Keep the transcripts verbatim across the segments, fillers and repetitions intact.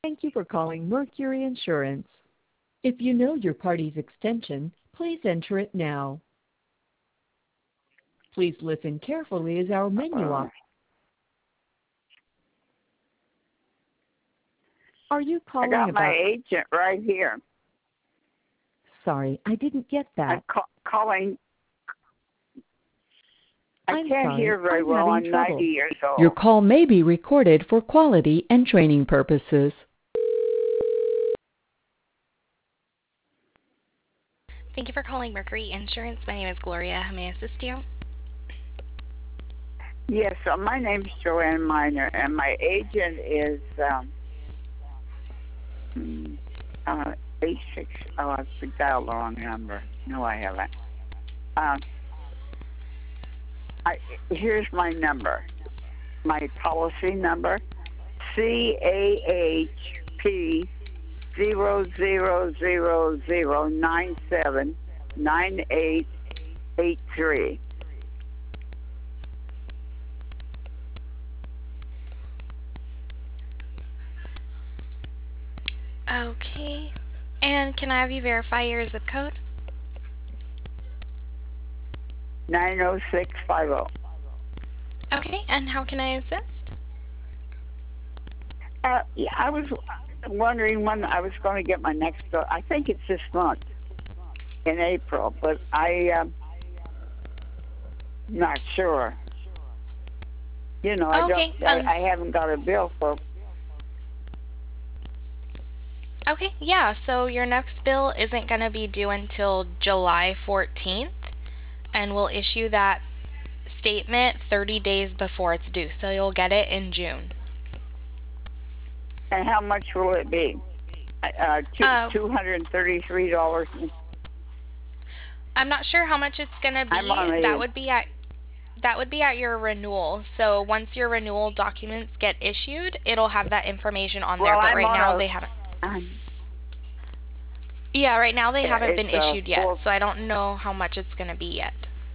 Thank you for calling Mercury Insurance. If you know your party's extension, please enter it now. Please listen carefully as our menu Uh, op- Are you I calling got my about... agent right here. Sorry, I didn't get I'm that. ca- calling. I I'm can't sorry, hear very I'm well. having I'm ninety trouble. years Your old. call may be recorded for quality and training purposes. Thank you for calling Mercury Insurance. My name is Gloria. How may I assist you? Yes, uh, my name's Joanne Miner, and my agent is um, mm, uh, eight six. Oh, I've dialed the wrong number. No, I haven't. Uh, I, here's my number. My policy number: C A H P zero zero zero zero nine seven nine eight eight three. Okay. And can I have you verify your zip code? Nine zero six five zero. Okay. And how can I assist? Uh, yeah, I was wondering when I was going to get my next bill. I think it's this month in April, but I um not sure. You know, I don't. Okay. I, Um. I haven't got a bill for. Okay. Yeah. So your next bill isn't going to be due until July fourteenth, and we'll issue that statement thirty days before it's due. So you'll get it in June. And how much will it be? Uh, two Uh, two hundred and thirty-three dollars. I'm not sure how much it's going to I'm be. on That a. would be at That would be at your renewal. So once your renewal documents get issued, it'll have that information on there. Well, But I'm right now on they haven't. a. Um, Yeah, right now they haven't it's been a issued yet. four. So I don't know how much it's going to be yet.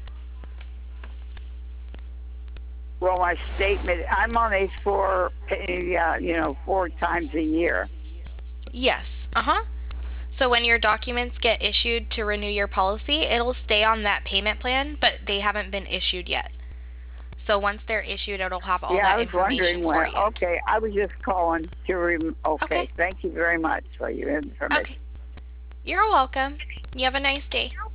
Well, my statement. I'm on a four. Uh, you know, four times a year. Yes. Uh huh. So when your documents get issued to renew your policy, it'll stay on that payment plan, but they haven't been issued yet. So once they're issued, it'll have all Yeah, I that was wondering information when. for you. Okay, I was just calling to. Rem- okay, Okay. thank you very much for your information. Okay. You're welcome. You have a nice day.